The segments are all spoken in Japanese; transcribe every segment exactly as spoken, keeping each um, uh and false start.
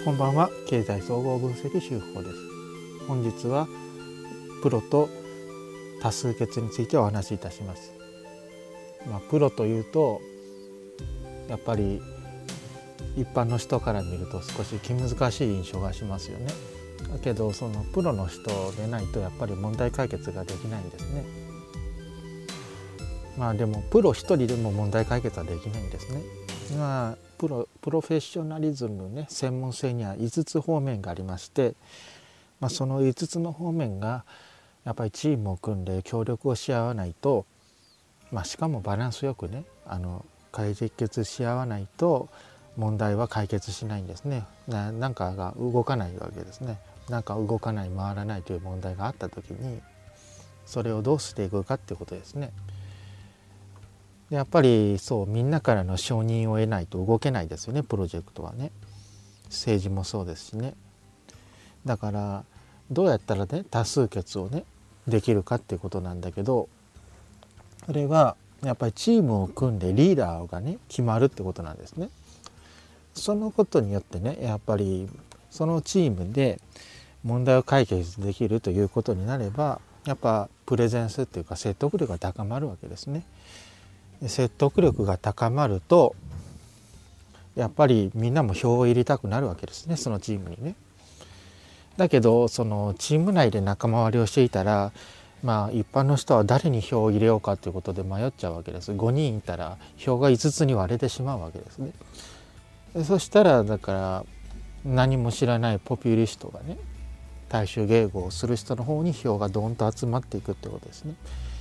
こんばんは。経済総合分析手法です。本日はプロと多数決についてお話しいたします。まあ、プロというとやっぱり一般の人から見ると少し気難しい印象がしますよね。だけどそのプロの人でないとやっぱり問題解決ができないんですね。まあでもプロ一人でも問題解決はできないんですね。まあプロ、プロフェッショナリズムね、専門性にはいつつ方面がありまして、まあ、そのいつつの方面がやっぱりチームを組んで協力をし合わないと、まあ、しかもバランスよくねあの解決し合わないと問題は解決しないんですね。な、なんかが動かないわけですね。なんか動かない回らないという問題があった時にそれをどうしていくかっていうことですね。やっぱりそうみんなからの承認を得ないと動けないですよね、プロジェクトはね。政治もそうですしね。だからどうやったらね多数決をねできるかっていうことなんだけど、それはやっぱりチームを組んでリーダーがね決まるってことなんですね。そのことによってねやっぱりそのチームで問題を解決できるということになれば、やっぱプレゼンスっていうか説得力が高まるわけですね。説得力が高まるとやっぱりみんなも票を入れたくなるわけですね、そのチームにね。だけどそのチーム内で仲間割りをしていたら、まあ一般の人は誰に票を入れようかということで迷っちゃうわけです。ごにんいたら票がいつつに割れてしまうわけですね。そしたらだから何も知らないポピュリストがね大衆迎合をする人の方に票がドーンと集まっていくってことですね。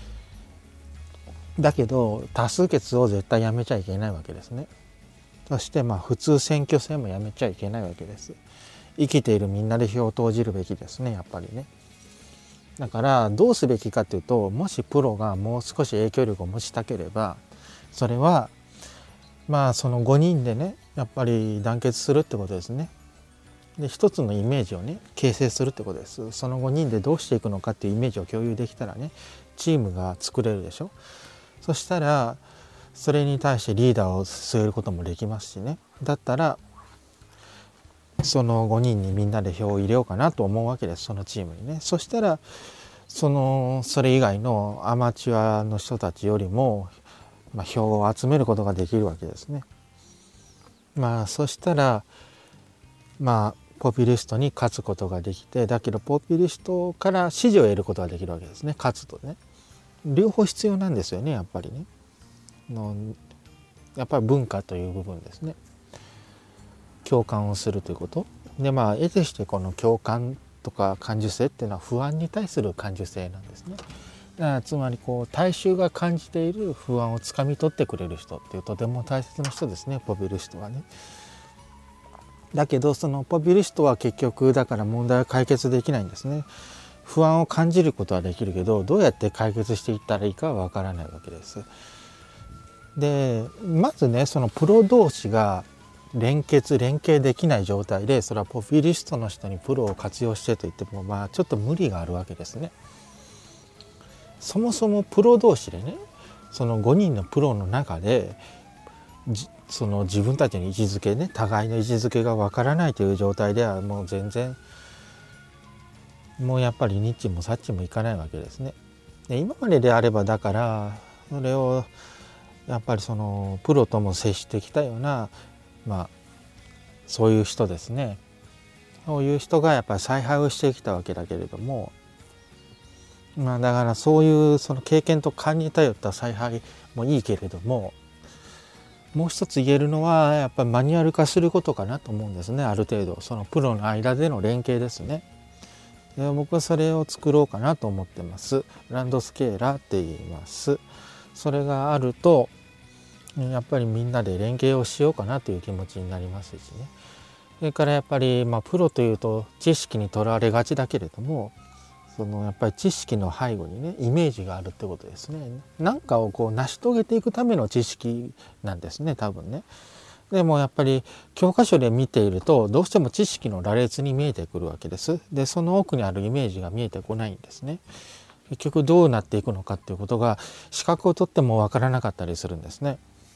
だけど多数決を絶対やめちゃいけないわけですね。そしてまあ普通選挙制もやめちゃいけないわけです。生きているみんなで票を投じるべきですね、やっぱりね。だからどうすべきかというと、もしプロがもう少し影響力を持ちたければ、それはまあそのごにんでねやっぱり団結するってことですね。で一つのイメージをね形成するってことです。そのごにんでどうしていくのかっていうイメージを共有できたらねチームが作れるでしょ。そしたらそれに対してリーダーを据えることもできますしね。だったらそのごにんにみんなで票を入れようかなと思うわけです、そのチームにね。そしたらそのそれ以外のアマチュアの人たちよりも、まあ、票を集めることができるわけですね。まあそしたらまあポピュリストに勝つことができて、だけどポピュリストから支持を得ることができるわけですね、勝つとね。両方必要なんですよね、やっぱりね。のやっぱり文化という部分ですね。共感をするということで、まあ得てしてこの共感とか感受性っていうのは不安に対する感受性なんですね。だからつまりこう大衆が感じている不安をつかみ取ってくれる人っていうとても大切な人ですね、ポピュリストはね。だけどそのポピュリストは結局だから問題を解決できないんですね。不安を感じることはできるけど、どうやって解決していったらいいかはわからないわけです。でまずねそのプロ同士が連結連携できない状態で、それはポピュリストの人にプロを活用してと言ってもまあちょっと無理があるわけですね。そもそもプロ同士でねそのごにんのプロの中でその自分たちの位置づけね互いの位置づけがわからないという状態ではもう全然もうやっぱりニッチもサッチもいかないわけですね。で今までであればだからそれをやっぱりそのプロとも接してきたようなまあそういう人ですね。そういう人がやっぱり采配をしてきたわけだけれども、まあだからそういうその経験と勘に頼った采配もいいけれども、もう一つ言えるのはやっぱりマニュアル化することかなと思うんですね。ある程度そのプロの間での連携ですね。で僕はそれを作ろうかなと思ってます。ランドスケーラーって言います。それがあるとやっぱりみんなで連携をしようかなという気持ちになりますしね。それからやっぱりまあプロというと知識にとらわれがちだけれども、そのやっぱり知識の背後にねイメージがあるってことですね。何かをこう成し遂げていくための知識なんですね、多分ね。でもやっぱり教科書で見ているとどうしても知識の羅列に見えてくるわけです。でその奥にあるイメージが見えてこないんですね。結局どうなっていくのかっていうことが資格を取ってもわからなかったりするんですね。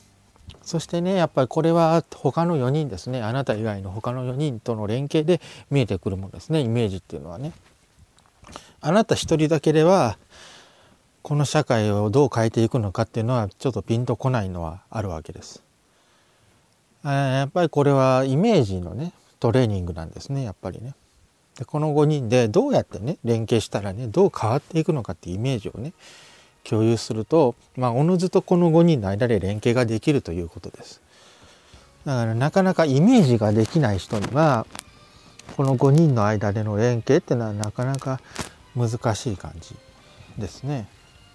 そしてねやっぱりこれは他のよにんですね、あなた以外の他のよにんとの連携で見えてくるものですね。イメージっていうのはね、あなた一人だけではこの社会をどう変えていくのかっていうのはちょっとピンとこないのはあるわけです。やっぱりこれはイメージのねトレーニングなんですね、やっぱりね。でこのごにんでどうやってね連携したらねどう変わっていくのかっていうイメージをね共有すると、まあおのずとこのごにんの間で連携ができるということです。だからなかなかイメージができない人にはこのごにんの間での連携っていうのはなかなか難しい感じですね。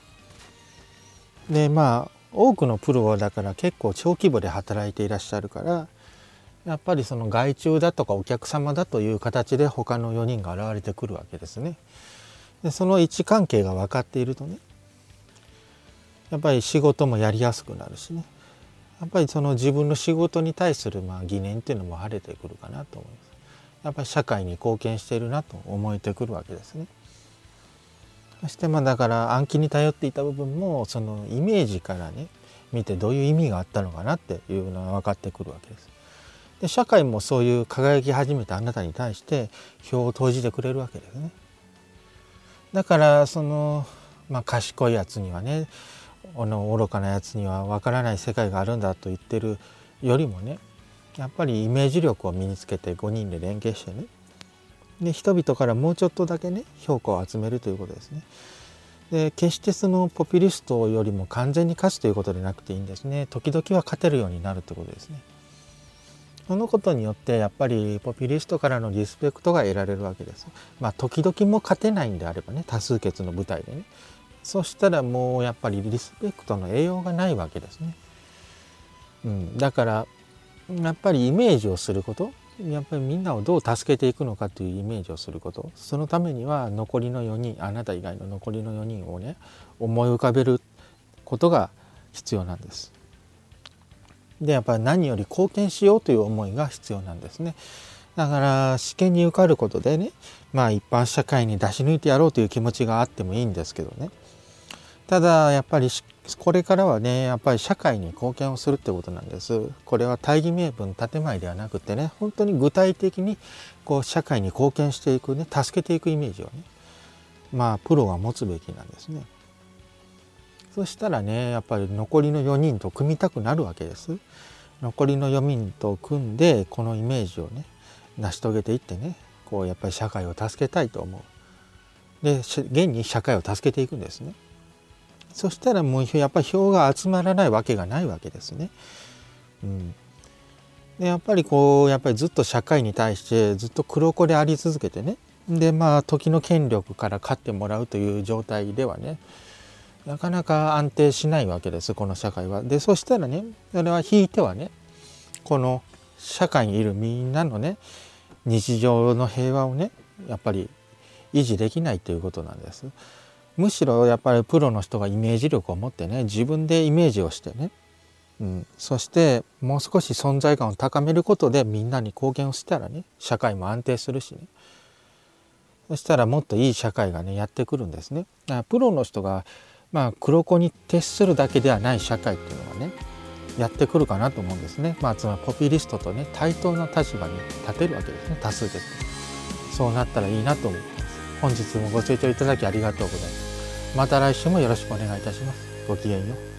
でまあ多くのプロはだから結構長規模で働いていらっしゃるから、やっぱりその外注だとかお客様だという形で他のよにんが現れてくるわけですね。でその位置関係が分かっているとねやっぱり仕事もやりやすくなるしね、やっぱりその自分の仕事に対するまあ疑念っていうのも晴れてくるかなと思います。やっぱり社会に貢献しているなと思えてくるわけですね。そしてまあだから暗記に頼っていた部分もそのイメージからね見てどういう意味があったのかなっていうのが分かってくるわけです。で社会もそういう輝き始めたあなたに対して票を投じてくれるわけですね。だからその、まあ、賢いやつにはねあの愚かなやつには分からない世界があるんだと言ってるよりもねやっぱりイメージ力を身につけてごにんで連携してねで人々からもうちょっとだけね評価を集めるということですね。で決してそのポピュリストよりも完全に勝つということでなくていいんですね。時々は勝てるようになるということですね。そのことによってやっぱりポピュリストからのリスペクトが得られるわけです。まあ時々も勝てないんであればね多数決の舞台でね、そしたらもうやっぱりリスペクトの栄養がないわけですね。うん、だからやっぱりイメージをすること、やっぱりみんなをどう助けていくのかというイメージをすること、そのためには残りのよにん、あなた以外の残りのよにんをね思い浮かべることが必要なんです。でやっぱり何より貢献しようという思いが必要なんですね。だから試験に受かることでねまあ一般社会に出し抜いてやろうという気持ちがあってもいいんですけどね、ただやっぱりこれからはねやっぱり社会に貢献をするってことなんです。これは大義名分建前ではなくてね本当に具体的にこう社会に貢献していくね助けていくイメージをねまあプロは持つべきなんですね。そしたらねやっぱり残りのよにんと組みたくなるわけです。残りのよにんと組んでこのイメージをね成し遂げていってねこうやっぱり社会を助けたいと思う。で現に社会を助けていくんですね。そしたらもうやっぱり票が集まらないわけがないわけですね。うん、でやっぱりこうやっぱりずっと社会に対してずっと黒子であり続けてねでまあ時の権力から勝ってもらうという状態ではねなかなか安定しないわけですこの社会は。でそしたらねそれはひいてはねこの社会にいるみんなのね日常の平和をねやっぱり維持できないということなんです。むしろやっぱりプロの人がイメージ力を持ってね自分でイメージをしてね、うん、そしてもう少し存在感を高めることでみんなに貢献をしたらね社会も安定するしね、そしたらもっといい社会がねやってくるんですね。だからプロの人がまあ黒子に徹するだけではない社会っていうのはねやってくるかなと思うんですね。まあつまりポピュリストとね対等な立場に立てるわけですね多数決。そうなったらいいなと思ってます。本日もご清聴いただきありがとうございます。また来週もよろしくお願いいたします。ごきげんよう。